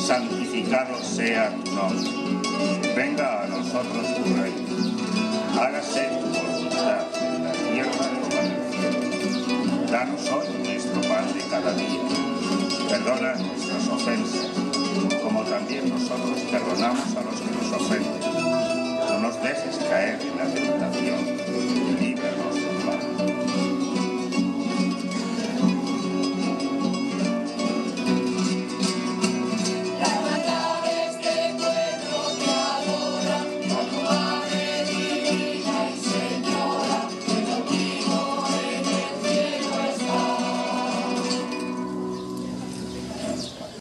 santificado sea tu nombre. Venga a nosotros tu reino. Hágase tu voluntad en la tierra como en el cielo. Danos hoy nuestro pan de cada día. Perdona nuestras ofensas, como también nosotros perdonamos a los que nos ofenden. No nos dejes caer en la tentación